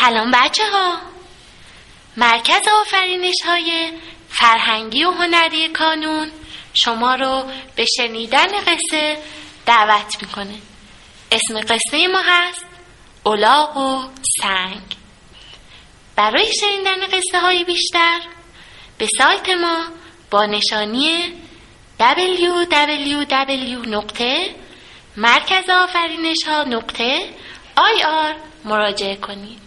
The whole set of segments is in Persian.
سلام بچه ها. مرکز آفرینش های فرهنگی و هنری کانون شما رو به شنیدن قصه دعوت میکنه. اسم قصه ما هست الاغ و سنگ. برای شنیدن قصه های بیشتر به سایت ما با نشانی www.مرکزآفرینشها.ir مراجعه کنید.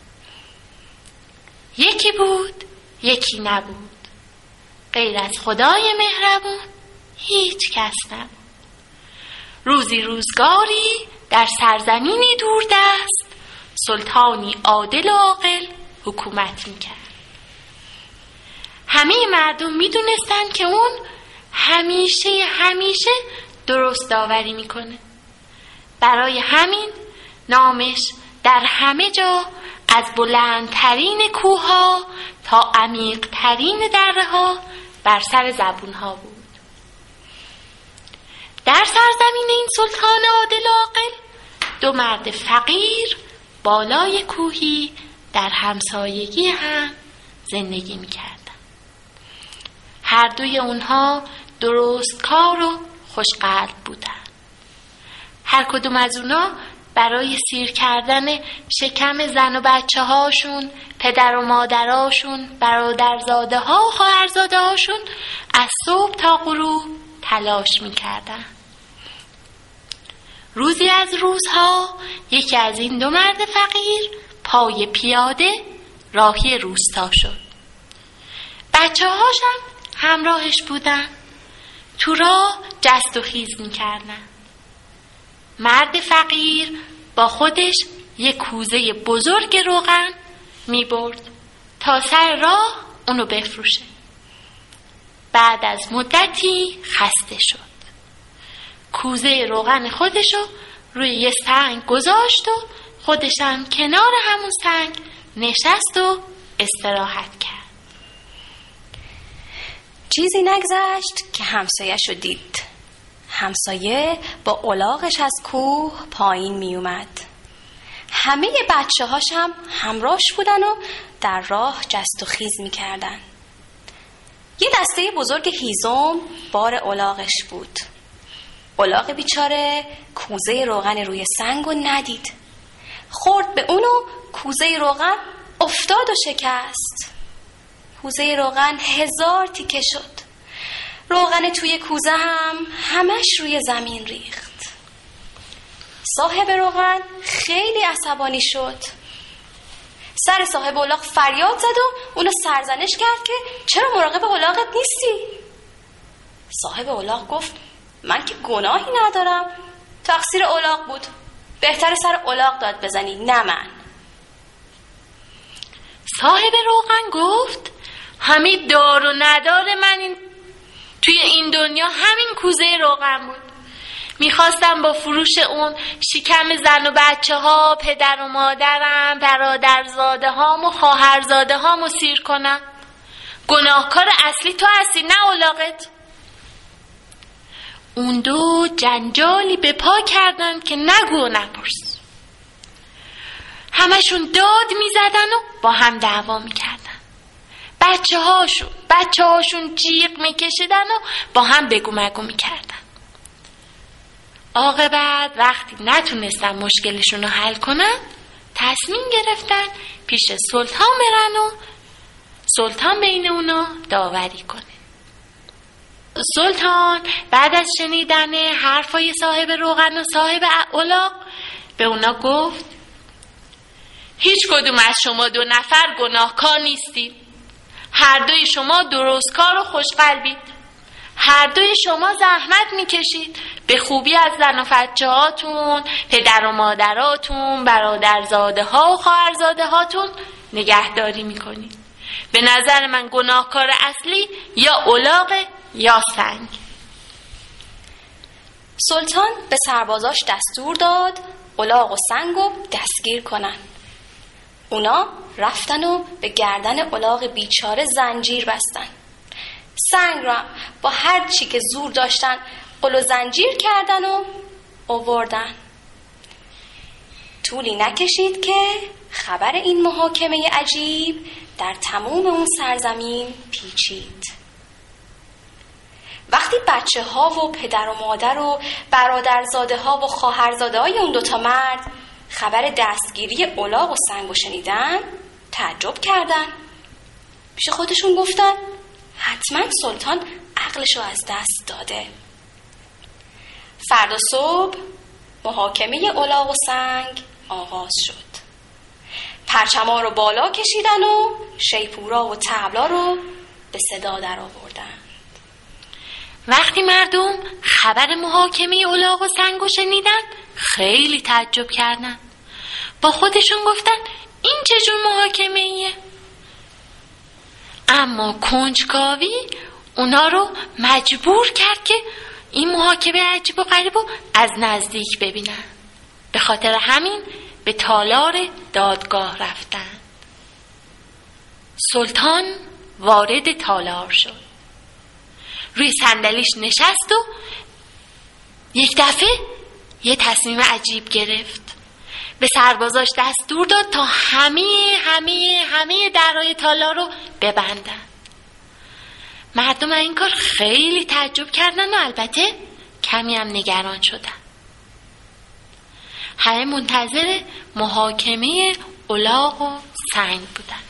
یکی بود، یکی نبود. غیر از خدای مهربون هیچ کس نبود. روزی روزگاری در سرزمینی دوردست سلطانی عادل و عاقل حکومت میکرد. همه مردم میدونستن که اون همیشه درست داوری میکنه. برای همین نامش در همه جا از بلندترین کوه‌ها تا عمیق‌ترین دره‌ها بر سر زبون‌ها بود. در سرزمین این سلطان عادل و عاقل دو مرد فقیر بالای کوهی در همسایگی هم زندگی می‌کردند. هر دوی اونها درست کار و خوشقلب بودند. هر کدوم از اونا برای سیر کردن شکم زن و بچه هاشون، پدر و مادراشون، برادرزاده ها و خواهرزاده هاشون از صبح تا غروب تلاش میکردن. روزی از روزها یکی از این دو مرد فقیر پای پیاده راهی روستا شد. بچه هاشم همراهش بودن. تو راه جست و خیز میکردن. مرد فقیر با خودش یک کوزه بزرگ روغن می برد تا سر راه اونو بفروشه. بعد از مدتی خسته شد. کوزه روغن خودشو روی یه سنگ گذاشت و خودشم کنار همون سنگ نشست و استراحت کرد. چیزی نگذشت که همسایه‌شو دید. همسایه با الاغش از کوه پایین می اومد. همه بچه هاش هم همراهش بودن و در راه جست و خیز می کردن. یه دسته بزرگ هیزم بار الاغش بود. الاغ بیچاره کوزه روغن روی سنگو ندید. خورد به اونو کوزه روغن افتاد و شکست. کوزه روغن 1000 تیکه شد. روغن توی کوزه هم همش روی زمین ریخت. صاحب روغن خیلی عصبانی شد. سر صاحب الاغ فریاد زد و اونو سرزنش کرد که چرا مراقب الاغت نیستی؟ صاحب الاغ گفت من که گناهی ندارم، تقصیر الاغ بود، بهتر سر الاغ داد بزنی نه من. صاحب روغن گفت همین دار و ندار من توی این دنیا همین کوزه روغن بود. میخواستم با فروش اون شکم زن و بچه ها، پدر و مادرم، برادرزاده هام و خواهرزاده هامو سیر کنم. گناهکار اصلی تو هستی نه الاغت. اون دو جنجالی به پا کردن که نگو و نپرس. همشون داد میزدن و با هم دعوا میکردن. بچه هاشون جیغ میکشیدن و با هم بگو مگو میکردن. عاقبت وقتی نتونستن مشکلشون رو حل کنن تصمیم گرفتن پیش سلطان برن و سلطان بین اونا داوری کنه. سلطان بعد از شنیدن حرفای صاحب روغن و صاحب الاغ به اونا گفت هیچ کدوم از شما دو نفر گناهکار نیستید. هر دوی شما درستکار و خوشقلبید. هر دوی شما زحمت میکشید. به خوبی از زن و بچه هاتون، پدر و مادراتون، برادرزاده ها و خواهرزاده هاتون نگهداری میکنید. به نظر من گناهکار اصلی یا الاغ یا سنگ. سلطان به سربازاش دستور داد الاغ و سنگو دستگیر کنن. اونا رفتن و به گردن الاغ بیچاره زنجیر بستن. سنگ را با هر چی که زور داشتن قل و زنجیر کردن و آوردن. طولی نکشید که خبر این محاکمه عجیب در تمام اون سرزمین پیچید. وقتی بچه ها و پدر و مادر و برادرزاده ها و خواهرزاده های اون دوتا مرد خبر دستگیری الاغ و سنگو شنیدن، تعجب کردن. پیش خودشون گفتن حتما سلطان عقلشو از دست داده. فردا صبح محاکمه الاغ و سنگ آغاز شد. پرچما رو بالا کشیدن و شیپورا و طبلا رو به صدا در آوردن. وقتی مردم خبر محاکمه الاغ و سنگو شنیدن خیلی تعجب کردن. با خودشون گفتن این چه جور محاکمه ایه؟ اما کنجکاوی اونا رو مجبور کرد که این محاکمه عجیب و غریب رو از نزدیک ببینن. به خاطر همین به تالار دادگاه رفتن. سلطان وارد تالار شد. روی صندلیش نشست و یک دفعه یه تصمیم عجیب گرفت. به سربازاش دستور داد تا همه درهای تالار رو ببندن. مردم این کار خیلی تعجب کردن و البته کمی هم نگران شدن. همه منتظر محاکمه الاغ و سنگ بودن.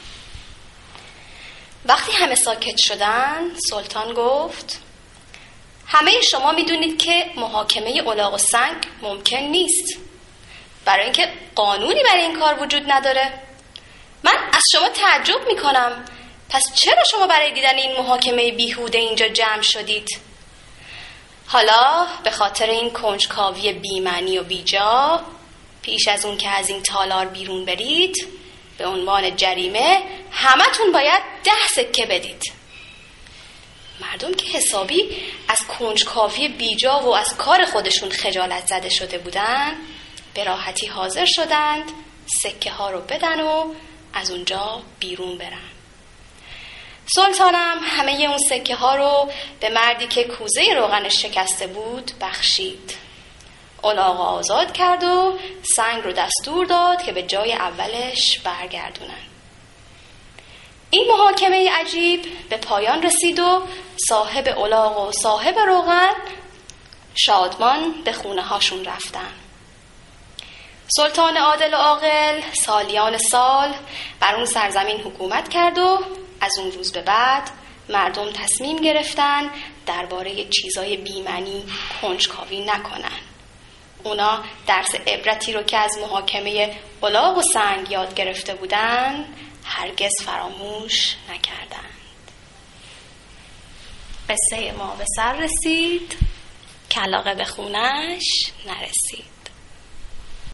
وقتی همه ساکت شدن سلطان گفت همه شما میدونید که محاکمه الاغ و سنگ ممکن نیست، برای اینکه قانونی برای این کار وجود نداره. من از شما تعجب میکنم، پس چرا شما برای دیدن این محاکمه بیهوده اینجا جمع شدید؟ حالا به خاطر این کنجکاوی بی‌معنی و بیجا، پیش از اون که از این تالار بیرون برید به عنوان جریمه همتون باید 10 سکه بدید. مردم که حسابی از کنجکاوی بیجا و از کار خودشون خجالت زده شده بودن به راحتی حاضر شدند سکه ها رو بدن و از اونجا بیرون برن. سلطانم همه اون سکه ها رو به مردی که کوزه روغنش شکسته بود بخشید. الاغ آزاد کرد و سنگ رو دستور داد که به جای اولش برگردونن. این محاکمه عجیب به پایان رسید و صاحب الاغ و صاحب روغن شادمان به خونه هاشون رفتن. سلطان عادل و عاقل سالیان سال بر اون سرزمین حکومت کرد و از اون روز به بعد مردم تصمیم گرفتن درباره چیزای بی‌معنی کنجکاوی نکنن. اونا درس عبرتی رو که از محاکمه الاغ و سنگ یاد گرفته بودن هرگز فراموش نکردند. قصه ما به سر رسید، کلاغه به خونش نرسید.